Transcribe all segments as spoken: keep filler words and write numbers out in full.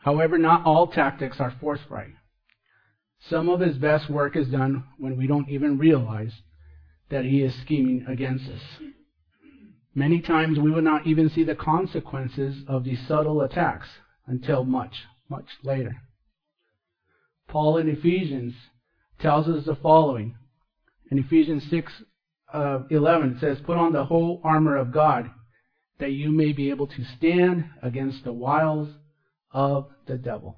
However, not all tactics are forthright. Some of his best work is done when we don't even realize that he is scheming against us. Many times we will not even see the consequences of these subtle attacks until much, much later. Paul in Ephesians tells us the following. In Ephesians six eleven, it says, "Put on the whole armor of God, that you may be able to stand against the wiles of the devil."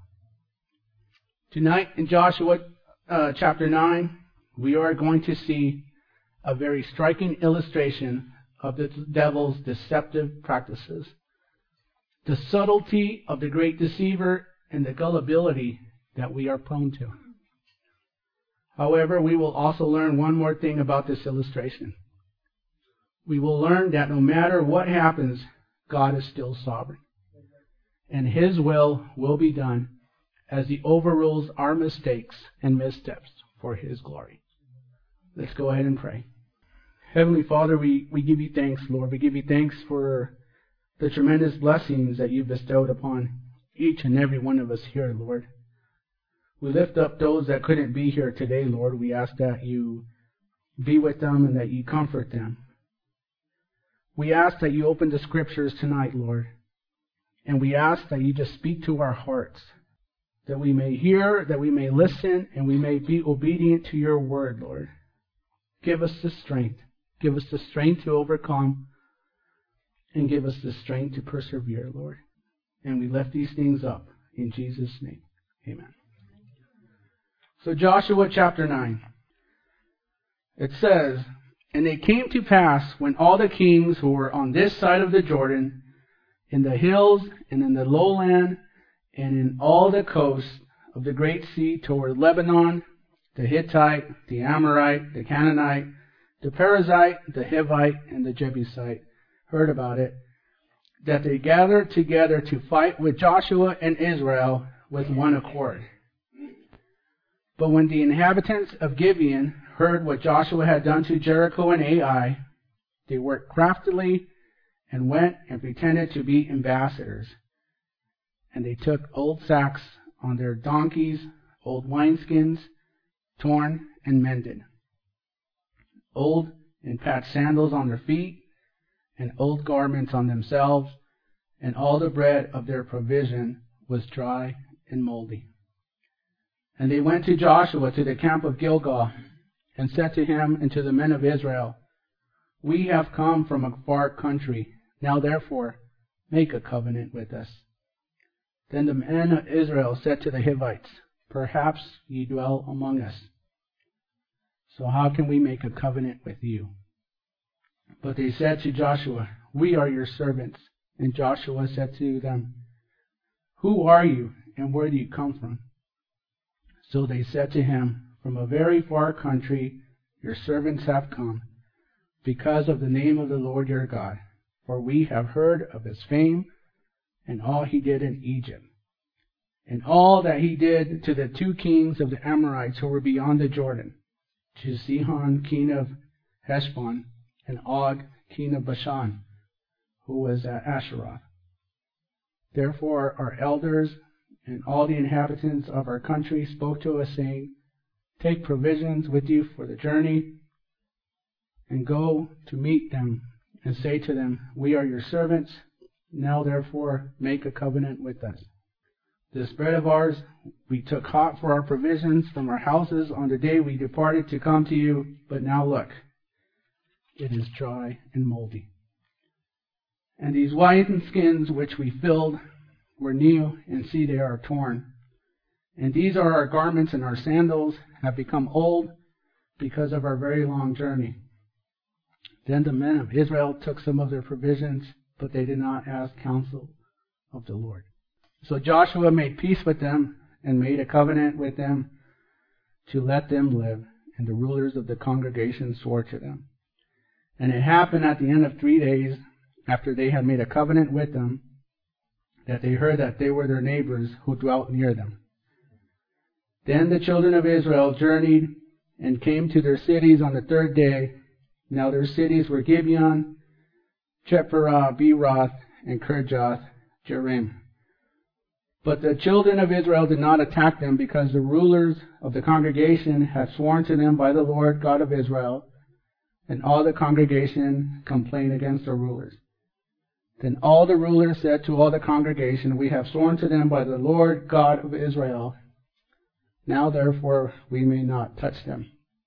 Tonight in Joshua uh, chapter nine, we are going to see a very striking illustration of the devil's deceptive practices, the subtlety of the great deceiver, and the gullibility that we are prone to. However, we will also learn one more thing about this illustration. We will learn that no matter what happens, God is still sovereign, and His will will be done as He overrules our mistakes and missteps for His glory. Let's go ahead and pray. Heavenly Father, we, we give you thanks, Lord. We give you thanks for the tremendous blessings that you've bestowed upon each and every one of us here, Lord. We lift up those that couldn't be here today, Lord. We ask that you be with them and that you comfort them. We ask that you open the Scriptures tonight, Lord. And we ask that you just speak to our hearts, that we may hear, that we may listen, and we may be obedient to your word, Lord. Give us the strength. Give us the strength to overcome, and give us the strength to persevere, Lord. And we lift these things up in Jesus' name. Amen. So Joshua chapter nine. It says, "And it came to pass when all the kings who were on this side of the Jordan, in the hills and in the lowland, and in all the coast of the great sea toward Lebanon, the Hittite, the Amorite, the Canaanite, the Perizzite, the Hivite, and the Jebusite, heard about it, that they gathered together to fight with Joshua and Israel with one accord. But when the inhabitants of Gibeon heard what Joshua had done to Jericho and Ai, they worked craftily and went and pretended to be ambassadors. And they took old sacks on their donkeys, old wineskins, torn and mended, old and patched sandals on their feet, and old garments on themselves, and all the bread of their provision was dry and moldy. And they went to Joshua to the camp of Gilgal, and said to him and to the men of Israel, We have come from a far country. Now therefore, make a covenant with us. Then the men of Israel said to the Hivites, Perhaps ye dwell among us. So how can we make a covenant with you? But they said to Joshua, We are your servants. And Joshua said to them, Who are you, and where do you come from? So they said to him, From a very far country your servants have come, because of the name of the Lord your God. For we have heard of his fame, and all he did in Egypt, and all that he did to the two kings of the Amorites who were beyond the Jordan, to Sihon, king of Heshbon, and Og, king of Bashan, who was at Asheroth. Therefore our elders and all the inhabitants of our country spoke to us, saying, Take provisions with you for the journey, and go to meet them, and say to them, We are your servants. Now therefore make a covenant with us. This bread of ours we took hot for our provisions from our houses on the day we departed to come to you, but now look, it is dry and moldy. And these wineskins which we filled were new, and see, they are torn. And these are our garments, and our sandals have become old because of our very long journey. Then the men of Israel took some of their provisions, but they did not ask counsel of the Lord. So Joshua made peace with them, and made a covenant with them to let them live. And the rulers of the congregation swore to them. And it happened at the end of three days, after they had made a covenant with them, that they heard that they were their neighbors who dwelt near them. Then the children of Israel journeyed and came to their cities on the third day. Now their cities were Gibeon, Chephirah, Beeroth, and Kirjath Jearim. But the children of Israel did not attack them, because the rulers of the congregation had sworn to them by the Lord God of Israel, and all the congregation complained against the rulers. Then all the rulers said to all the congregation, "We have sworn to them by the Lord God of Israel. Now therefore we may not touch them.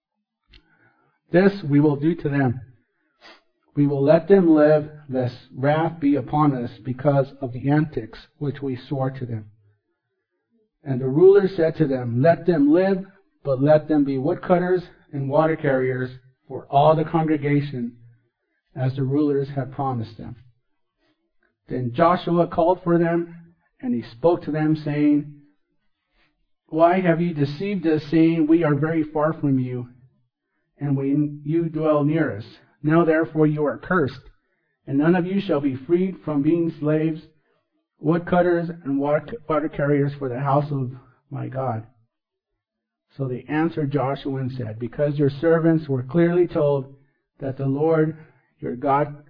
This we will do to them. We will let them live, lest wrath be upon us because of the antics which we swore to them." And the rulers said to them, "Let them live, but let them be woodcutters and water carriers for all the congregation, as the rulers had promised them." Then Joshua called for them, and he spoke to them, saying, "Why have you deceived us, saying, 'We are very far from you, and we, you dwell near us'? Now therefore you are cursed, and none of you shall be freed from being slaves, woodcutters, and water carriers for the house of my God." So they answered Joshua and said, "Because your servants were clearly told that the Lord your God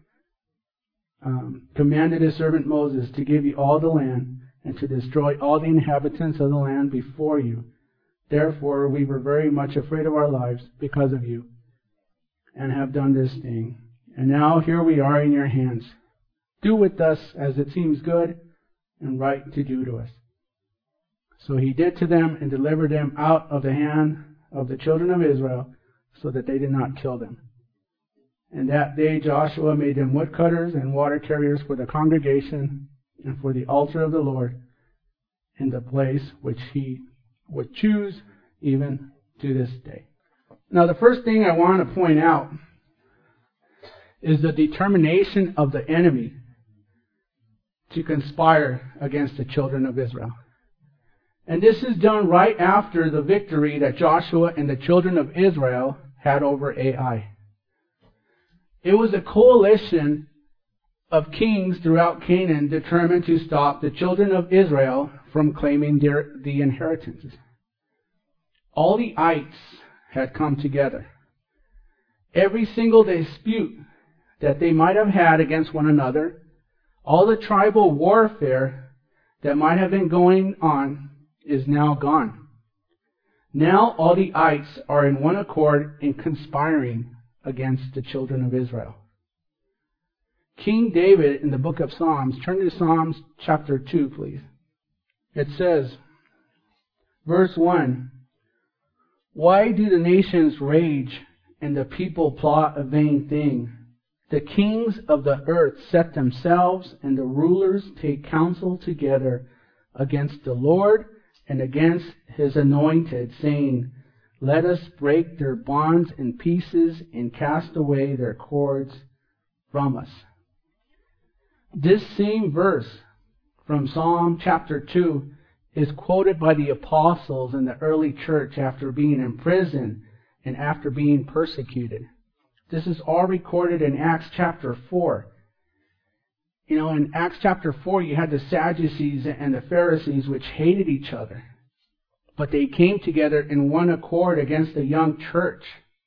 um, commanded his servant Moses to give you all the land, and to destroy all the inhabitants of the land before you. Therefore we were very much afraid of our lives because of you, and have done this thing. And now here we are in your hands. Do with us as it seems good and right to do to us." So he did to them and delivered them out of the hand of the children of Israel, so that they did not kill them. And that day Joshua made them woodcutters and water carriers for the congregation and for the altar of the Lord, in the place which he would choose, even to this day. Now, the first thing I want to point out is the determination of the enemy to conspire against the children of Israel. And this is done right after the victory that Joshua and the children of Israel had over Ai. It was a coalition of kings throughout Canaan determined to stop the children of Israel from claiming their, the inheritance. All the ites had come together. Every single dispute that they might have had against one another, all the tribal warfare that might have been going on, is now gone. Now all the ites are in one accord in conspiring against the children of Israel. King David in the book of Psalms, turn to Psalms chapter two, please. It says, verse one, "Why do the nations rage and the people plot a vain thing? The kings of the earth set themselves, and the rulers take counsel together against the Lord and against his anointed, saying, 'Let us break their bonds in pieces and cast away their cords from us.'" This same verse from Psalm chapter two is quoted by the apostles in the early church after being in prison and after being persecuted. This is all recorded in Acts chapter four. You know, in Acts chapter four, you had the Sadducees and the Pharisees, which hated each other. But they came together in one accord against the young church,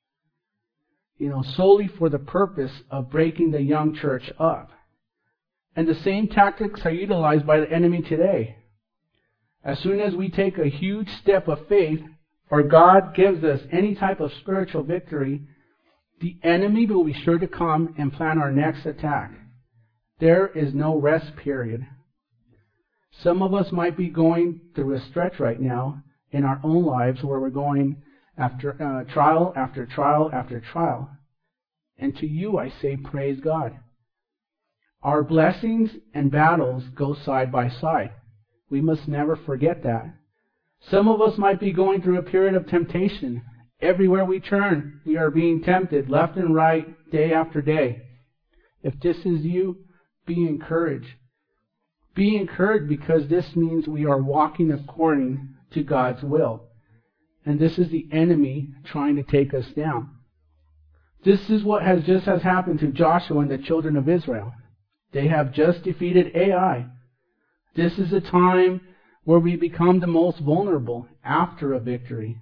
you know, solely for the purpose of breaking the young church up. And the same tactics are utilized by the enemy today. As soon as we take a huge step of faith, or God gives us any type of spiritual victory, the enemy will be sure to come and plan our next attack. There is no rest period. Some of us might be going through a stretch right now in our own lives where we're going after uh, trial after trial after trial. And to you I say, praise God. Our blessings and battles go side by side. We must never forget that. Some of us might be going through a period of temptation. Everywhere we turn, we are being tempted left and right, day after day. If this is you, be encouraged. Be encouraged, because this means we are walking according to God's will. And this is the enemy trying to take us down. This is what has just has happened to Joshua and the children of Israel. They have just defeated Ai. This is a time where we become the most vulnerable after a victory.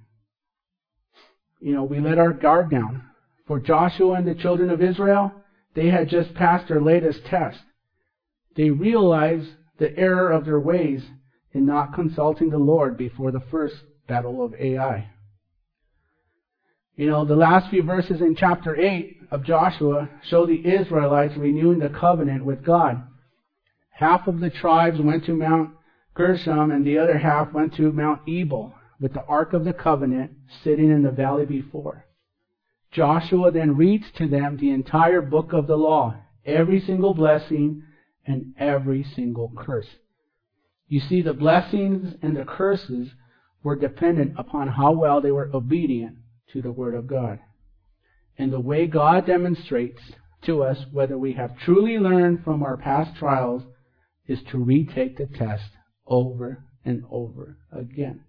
You know, we let our guard down. For Joshua and the children of Israel, they had just passed their latest test. They realized the error of their ways, in not consulting the Lord before the first battle of Ai. You know, the last few verses in chapter eight of Joshua show the Israelites renewing the covenant with God. Half of the tribes went to Mount Gershom and the other half went to Mount Ebal, with the Ark of the Covenant sitting in the valley before. Joshua then reads to them the entire book of the law, every single blessing and every single curse. You see, the blessings and the curses were dependent upon how well they were obedient to the Word of God. And the way God demonstrates to us whether we have truly learned from our past trials is to retake the test over and over again.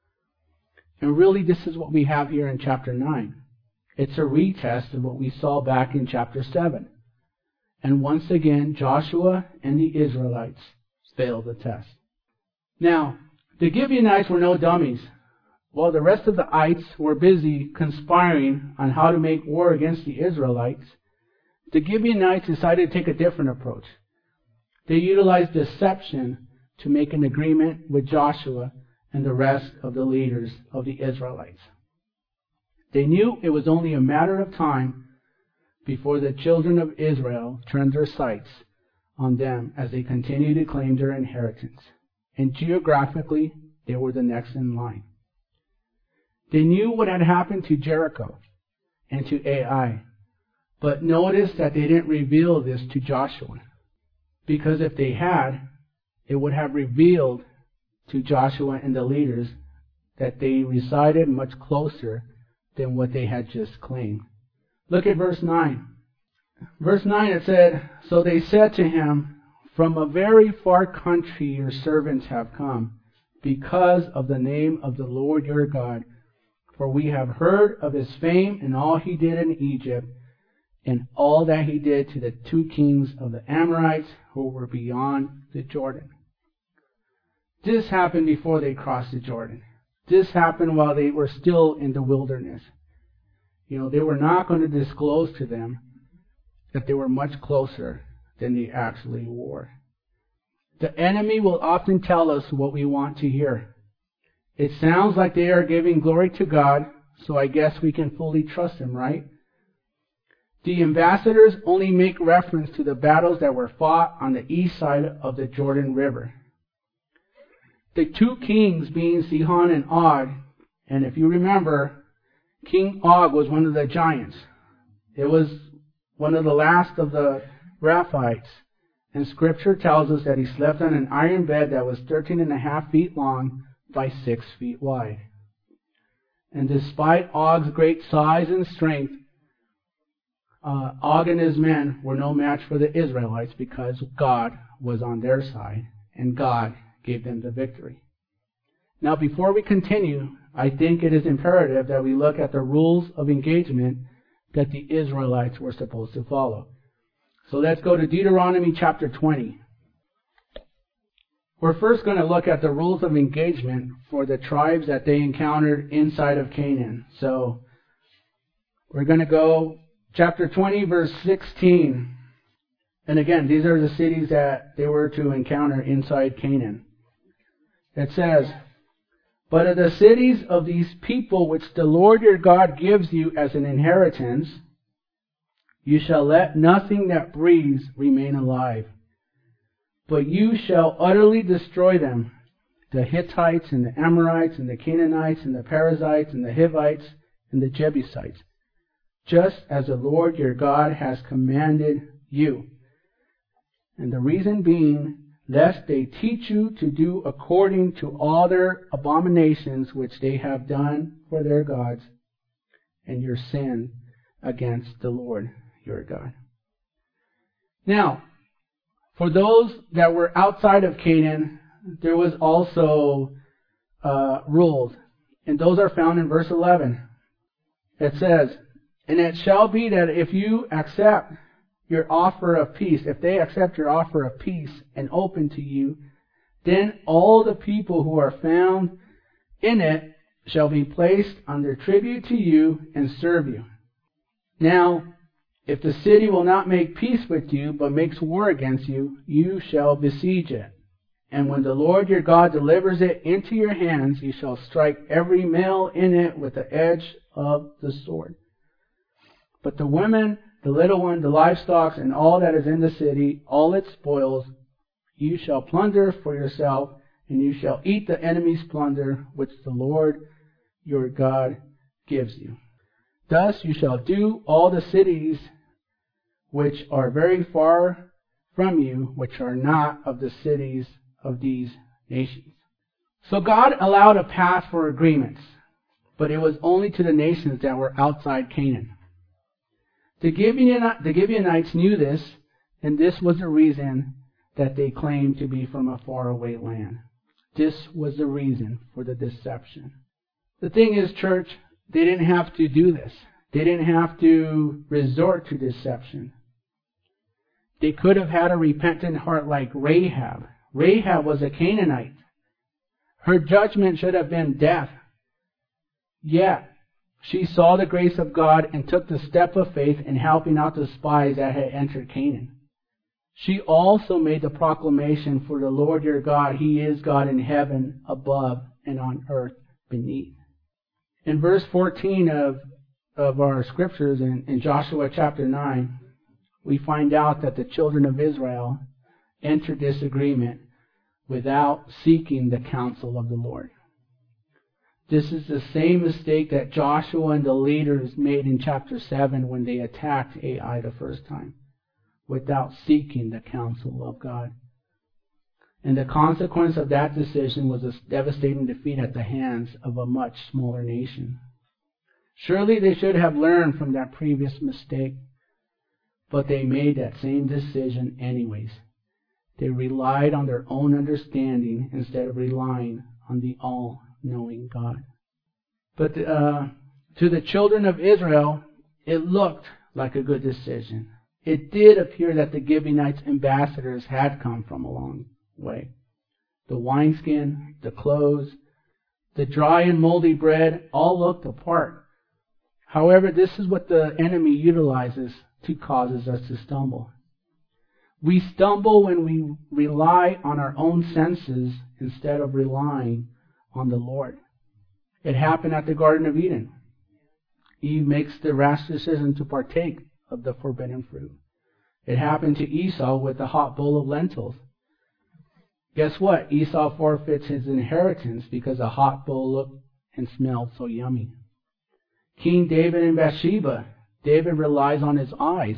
And really, this is what we have here in chapter nine. It's a retest of what we saw back in chapter seven. And once again, Joshua and the Israelites failed the test. Now, the Gibeonites were no dummies. While the rest of the ites were busy conspiring on how to make war against the Israelites, the Gibeonites decided to take a different approach. They utilized deception to make an agreement with Joshua and the rest of the leaders of the Israelites. They knew it was only a matter of time before the children of Israel turned their sights on them as they continued to claim their inheritance. And geographically, they were the next in line. They knew what had happened to Jericho and to Ai, but notice that they didn't reveal this to Joshua, because if they had, it would have revealed to Joshua and the leaders that they resided much closer than what they had just claimed. Look at verse nine. Verse nine, it said, "So they said to him, 'From a very far country your servants have come, because of the name of the Lord your God. For we have heard of his fame and all he did in Egypt, and all that he did to the two kings of the Amorites who were beyond the Jordan.'" This happened before they crossed the Jordan. This happened while they were still in the wilderness. You know, they were not going to disclose to them that they were much closer than they actually were. The enemy will often tell us what we want to hear. It sounds like they are giving glory to God, so I guess we can fully trust him, right? The ambassadors only make reference to the battles that were fought on the east side of the Jordan River. The two kings being Sihon and Og, and if you remember, King Og was one of the giants. It was one of the last of the Rephites. And Scripture tells us that he slept on an iron bed that was thirteen and a half feet long by six feet wide. And despite Og's great size and strength, uh, Og and his men were no match for the Israelites because God was on their side and God gave them the victory. Now, before we continue, I think it is imperative that we look at the rules of engagement that the Israelites were supposed to follow. So let's go to Deuteronomy chapter twenty. We're first going to look at the rules of engagement for the tribes that they encountered inside of Canaan. So we're going to go chapter twenty, verse sixteen. And again, these are the cities that they were to encounter inside Canaan. It says, "But of the cities of these people which the Lord your God gives you as an inheritance, you shall let nothing that breathes remain alive. But you shall utterly destroy them, the Hittites and the Amorites and the Canaanites and the Perizzites and the Hivites and the Jebusites, just as the Lord your God has commanded you. And the reason being, lest they teach you to do according to all their abominations which they have done for their gods, and your sin against the Lord your God." Now, for those that were outside of Canaan, there was also uh, rules, and those are found in verse eleven. It says, "And it shall be that if you accept your offer of peace, if they accept your offer of peace and open to you, then all the people who are found in it shall be placed under tribute to you and serve you. Now, if the city will not make peace with you, but makes war against you, you shall besiege it. And when the Lord your God delivers it into your hands, you shall strike every male in it with the edge of the sword. But the women, the little one, the livestock, and all that is in the city, all its spoils, you shall plunder for yourself, and you shall eat the enemy's plunder, which the Lord your God gives you. Thus you shall do all the cities which are very far from you, which are not of the cities of these nations. So God allowed a path for agreements, but it was only to the nations that were outside Canaan. The Gibeonites knew this, and this was the reason that they claimed to be from a faraway land. This was the reason for the deception. The thing is, church, they didn't have to do this. They didn't have to resort to deception. They could have had a repentant heart like Rahab. Rahab was a Canaanite. Her judgment should have been death. Yet, she saw the grace of God and took the step of faith in helping out the spies that had entered Canaan. She also made the proclamation for the Lord your God, He is God in heaven above and on earth beneath. In verse fourteen of, of our scriptures in, in Joshua chapter nine, we find out that the children of Israel entered this agreement without seeking the counsel of the Lord. This is the same mistake that Joshua and the leaders made in chapter seven when they attacked Ai the first time, without seeking the counsel of God. And the consequence of that decision was a devastating defeat at the hands of a much smaller nation. Surely they should have learned from that previous mistake, but they made that same decision anyways. They relied on their own understanding instead of relying on the all-knowing God. But uh, to the children of Israel, it looked like a good decision. It did appear that the Gibeonites' ambassadors had come from a long way. The wineskin, the clothes, the dry and moldy bread all looked the part. However, this is what the enemy utilizes to cause us to stumble. We stumble when we rely on our own senses instead of relying on the Lord. It happened at the Garden of Eden. Eve makes the rash decision to partake of the forbidden fruit. It happened to Esau with the hot bowl of lentils. Guess what? Esau forfeits his inheritance because a hot bowl looked and smelled so yummy. King David and Bathsheba. David relies on his eyes.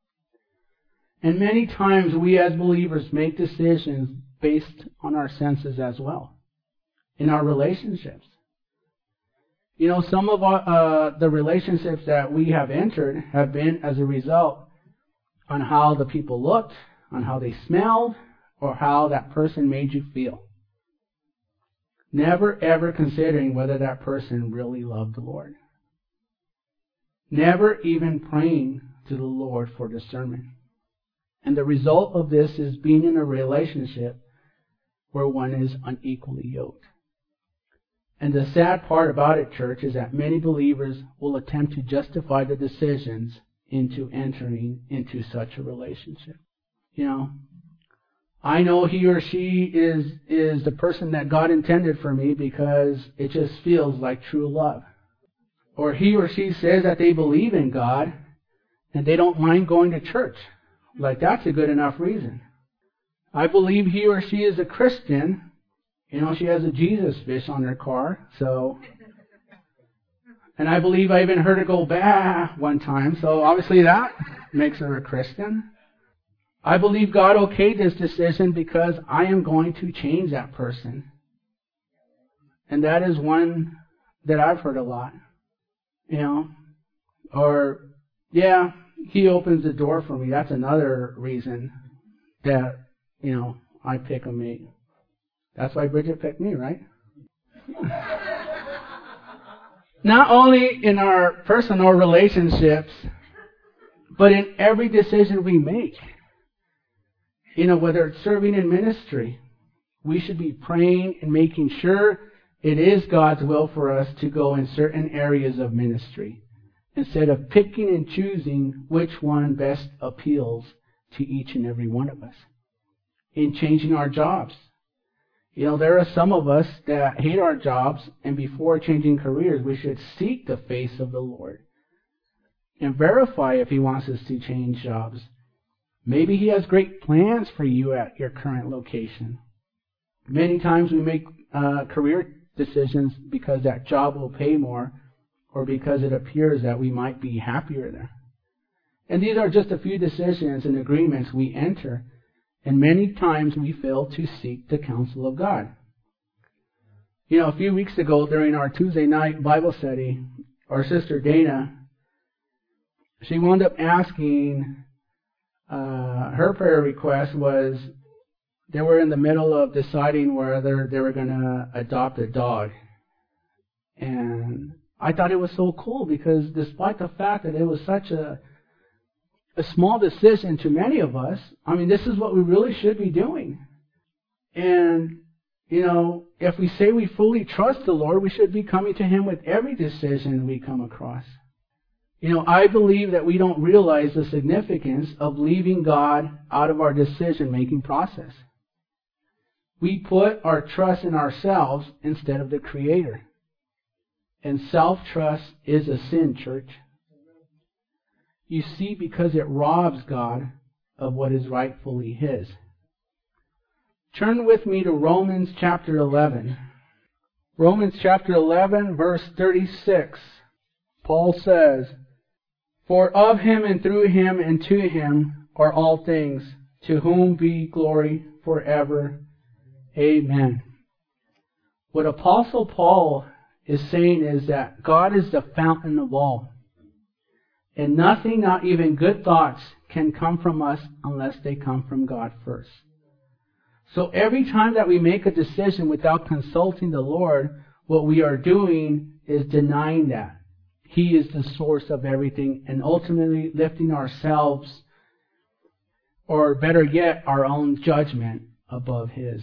And many times we as believers make decisions based on our senses as well. In our relationships. You know, some of our, uh, the relationships that we have entered have been as a result on how the people looked, on how they smelled, or how that person made you feel. Never ever considering whether that person really loved the Lord. Never even praying to the Lord for discernment. And the result of this is being in a relationship where one is unequally yoked. And the sad part about it, church, is that many believers will attempt to justify the decisions into entering into such a relationship. You know, I know he or she is, is the person that God intended for me because it just feels like true love. Or he or she says that they believe in God and they don't mind going to church. Like, that's a good enough reason. I believe he or she is a Christian. You know, she has a Jesus fish on her car, so. And I believe I even heard her go bah one time, so obviously that makes her a Christian. I believe God okayed this decision because I am going to change that person. And that is one that I've heard a lot. You know, or, yeah, he opens the door for me. That's another reason that, you know, I pick a mate. That's why Bridget picked me, right? Not only in our personal relationships, but in every decision we make. You know, whether it's serving in ministry, we should be praying and making sure it is God's will for us to go in certain areas of ministry, instead of picking and choosing which one best appeals to each and every one of us. In changing our jobs, You know, there are some of us that hate our jobs, and before changing careers, we should seek the face of the Lord and verify if He wants us to change jobs. Maybe He has great plans for you at your current location. Many times we make uh, career decisions because that job will pay more, or because it appears that we might be happier there. And these are just a few decisions and agreements we enter, and many times we fail to seek the counsel of God. You know, a few weeks ago during our Tuesday night Bible study, our sister Dana, she wound up asking, uh, her prayer request was, they were in the middle of deciding whether they were going to adopt a dog. And I thought it was so cool because despite the fact that it was such a a small decision to many of us, I mean, this is what we really should be doing. And, you know, if we say we fully trust the Lord, we should be coming to Him with every decision we come across. You know, I believe that we don't realize the significance of leaving God out of our decision-making process. We put our trust in ourselves instead of the Creator. And self-trust is a sin, church. You see, because it robs God of what is rightfully His. Turn with me to Romans chapter eleven. Romans chapter eleven, verse thirty-six. Paul says, "For of Him and through Him and to Him are all things, to whom be glory forever. Amen." What Apostle Paul is saying is that God is the fountain of all. And nothing, not even good thoughts, can come from us unless they come from God first. So every time that we make a decision without consulting the Lord, what we are doing is denying that He is the source of everything, and ultimately lifting ourselves, or better yet, our own judgment above His.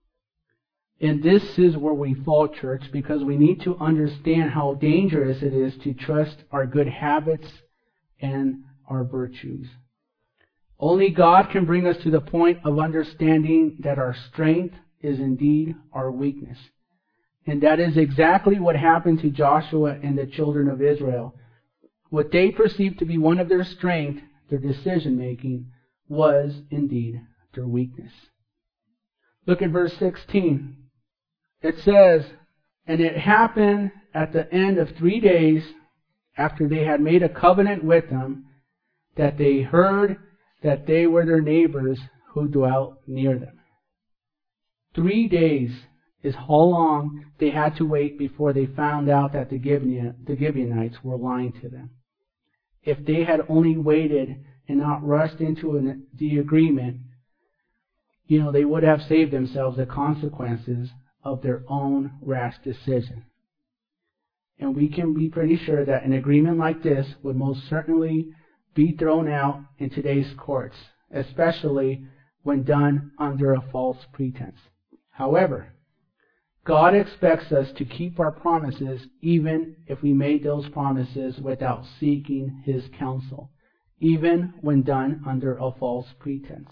And this is where we fall, church, because we need to understand how dangerous it is to trust our good habits and our virtues. Only God can bring us to the point of understanding that our strength is indeed our weakness. And that is exactly what happened to Joshua and the children of Israel. What they perceived to be one of their strength, their decision-making, was indeed their weakness. Look at verse sixteen. It says, "And it happened at the end of three days, after they had made a covenant with them, that they heard that they were their neighbors who dwelt near them." Three days is how long they had to wait before they found out that the Gibeonites were lying to them. If they had only waited and not rushed into an, the agreement, you know, they would have saved themselves the consequences of their own rash decision. And we can be pretty sure that an agreement like this would most certainly be thrown out in today's courts, especially when done under a false pretense. However, God expects us to keep our promises even if we made those promises without seeking His counsel, even when done under a false pretense.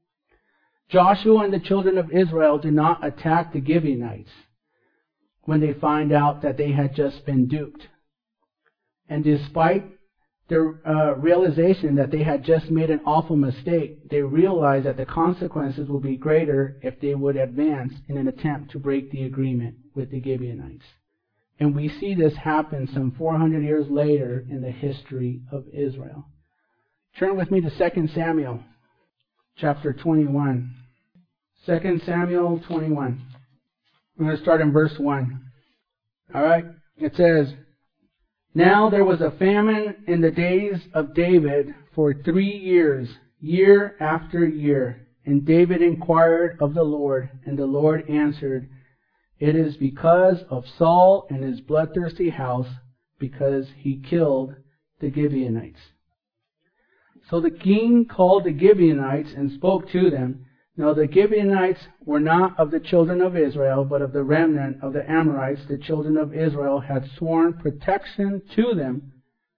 Joshua and the children of Israel did not attack the Gibeonites when they find out that they had just been duped. And despite their uh, realization that they had just made an awful mistake, they realized that the consequences would be greater if they would advance in an attempt to break the agreement with the Gibeonites. And we see this happen some four hundred years later in the history of Israel. Turn with me to Second Samuel chapter twenty-one. Second Samuel twenty-one. I'm going to start in verse one. All right. It says, "Now there was a famine in the days of David for three years, year after year. And David inquired of the Lord, and the Lord answered, It is because of Saul and his bloodthirsty house, because he killed the Gibeonites." So the king called the Gibeonites and spoke to them. Now the Gibeonites were not of the children of Israel, but of the remnant of the Amorites. The children of Israel had sworn protection to them,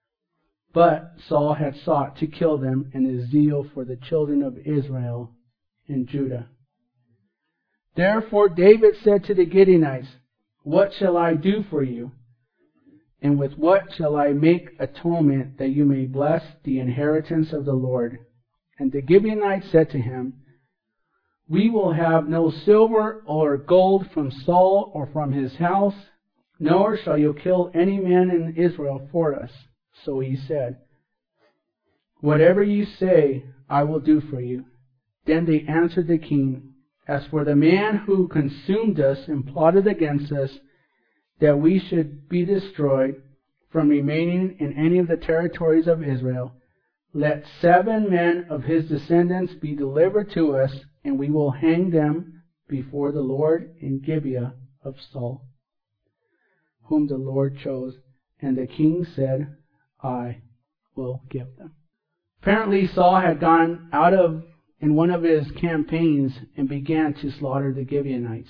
but Saul had sought to kill them in his zeal for the children of Israel and Judah. Therefore David said to the Gibeonites, "What shall I do for you? And with what shall I make atonement that you may bless the inheritance of the Lord?" And the Gibeonites said to him, "We will have no silver or gold from Saul or from his house, nor shall you kill any man in Israel for us." So he said, "Whatever you say, I will do for you." Then they answered the king, "As for the man who consumed us and plotted against us, that we should be destroyed from remaining in any of the territories of Israel, let seven men of his descendants be delivered to us, and we will hang them before the Lord in Gibeah of Saul, whom the Lord chose." And the king said, "I will give them." Apparently Saul had gone out of in one of his campaigns and began to slaughter the Gibeonites.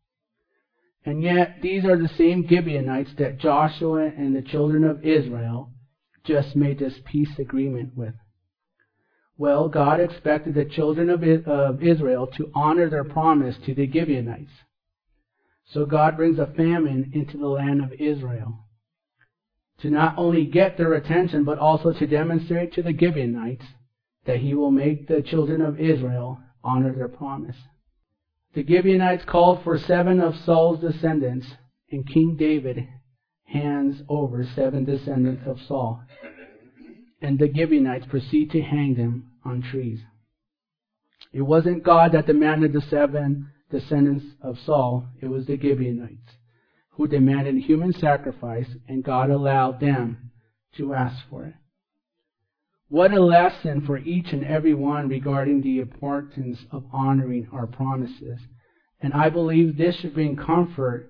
And yet these are the same Gibeonites that Joshua and the children of Israel just made this peace agreement with. Well, God expected the children of Israel to honor their promise to the Gibeonites. So God brings a famine into the land of Israel to not only get their attention, but also to demonstrate to the Gibeonites that He will make the children of Israel honor their promise. The Gibeonites called for seven of Saul's descendants, and King David hands over seven descendants of Saul. And the Gibeonites proceed to hang them on trees. It wasn't God that demanded the seven descendants of Saul. It was the Gibeonites who demanded human sacrifice, and God allowed them to ask for it. What a lesson for each and every one regarding the importance of honoring our promises. And I believe this should bring comfort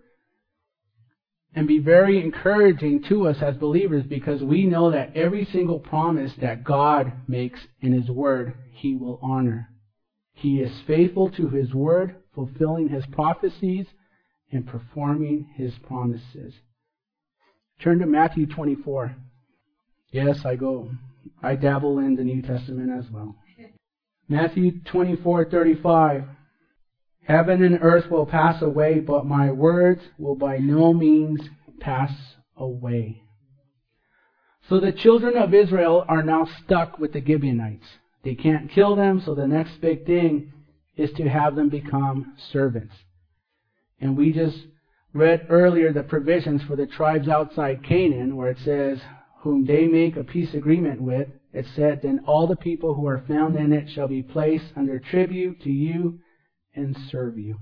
and be very encouraging to us as believers, because we know that every single promise that God makes in His Word, He will honor. He is faithful to His Word, fulfilling His prophecies and performing His promises. Turn to Matthew twenty-four. Yes, I go. I dabble in the New Testament as well. Matthew twenty-four thirty-five. Heaven and earth will pass away, but my words will by no means pass away. So the children of Israel are now stuck with the Gibeonites. They can't kill them, so the next big thing is to have them become servants. And we just read earlier the provisions for the tribes outside Canaan, where it says, whom they make a peace agreement with. It said, then all the people who are found in it shall be placed under tribute to you and serve you.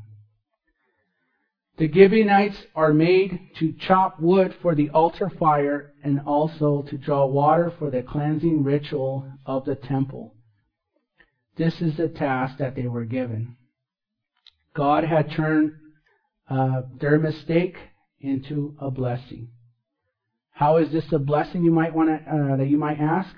The Gibeonites are made to chop wood for the altar fire and also to draw water for the cleansing ritual of the temple. This is the task that they were given. God had turned uh, their mistake into a blessing. How is this a blessing, you might want to, uh, that you might ask?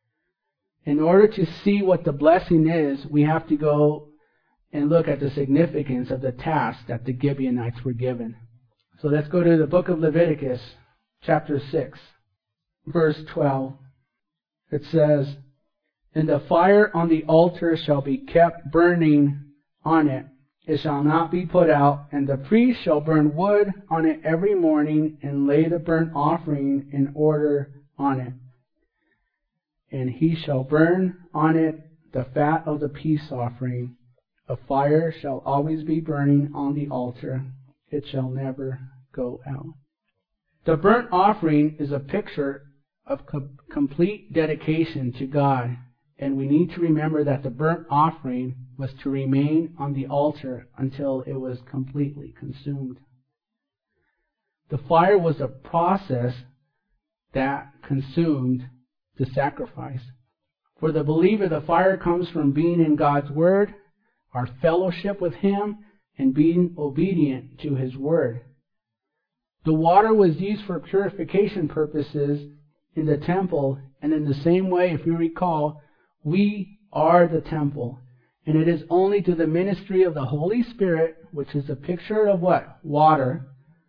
In order to see what the blessing is, we have to go and look at the significance of the task that the Gibeonites were given. So let's go to the book of Leviticus, chapter six, verse twelve. It says, and the fire on the altar shall be kept burning on it. It shall not be put out, and the priest shall burn wood on it every morning and lay the burnt offering in order on it. And he shall burn on it the fat of the peace offering. A fire shall always be burning on the altar. It shall never go out. The burnt offering is a picture of co- complete dedication to God. And we need to remember that the burnt offering was to remain on the altar until it was completely consumed. The fire was a process that consumed the sacrifice. For the believer, the fire comes from being in God's Word, our fellowship with Him, and being obedient to His Word. The water was used for purification purposes in the temple, and in the same way, if you recall, we are the temple. And it is only to the ministry of the Holy Spirit, which is a picture of what? Water,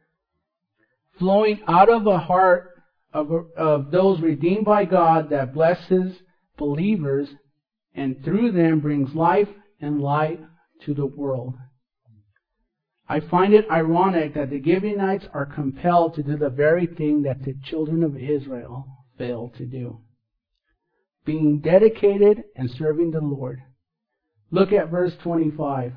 flowing out of the heart of, of those redeemed by God, that blesses believers and through them brings life and light to the world. I find it ironic that the Gibeonites are compelled to do the very thing that the children of Israel failed to do. Being dedicated and serving the Lord. Look at verse twenty-five.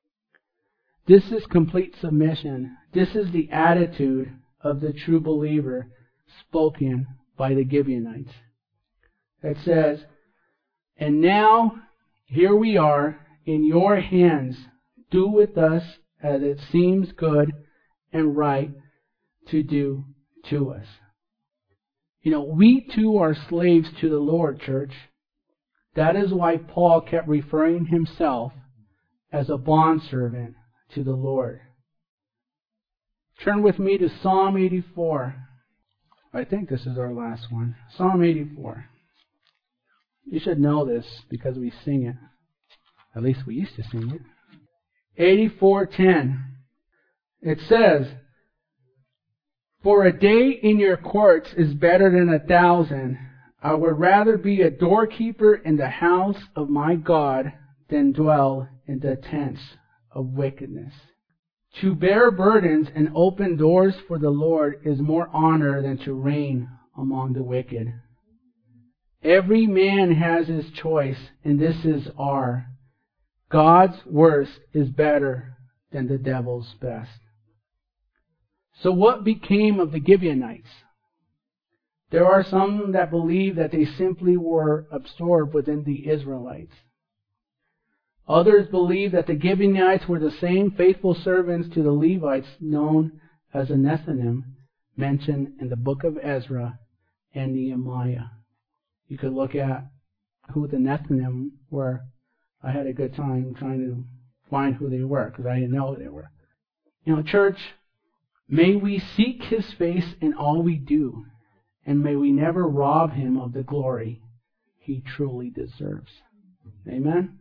This is complete submission. This is the attitude of the true believer spoken by the Gibeonites. It says, "And now, here we are in your hands. Do with us as it seems good and right to do to us." You know, we too are slaves to the Lord, church. That is why Paul kept referring himself as a bondservant to the Lord. Turn with me to Psalm eighty-four. I think this is our last one. Psalm eighty-four. You should know this because we sing it. At least we used to sing it. eighty-four ten. It says, "For a day in your courts is better than a thousand. I would rather be a doorkeeper in the house of my God than dwell in the tents of wickedness." To bear burdens and open doors for the Lord is more honor than to reign among the wicked. Every man has his choice, and this is our. God's worst is better than the devil's best. So what became of the Gibeonites? There are some that believe that they simply were absorbed within the Israelites. Others believe that the Gibeonites were the same faithful servants to the Levites known as the Nethinim, mentioned in the book of Ezra and Nehemiah. You could look at who the Nethinim were. I had a good time trying to find who they were because I didn't know who they were. You know, church, may we seek His face in all we do, and may we never rob Him of the glory He truly deserves. Amen?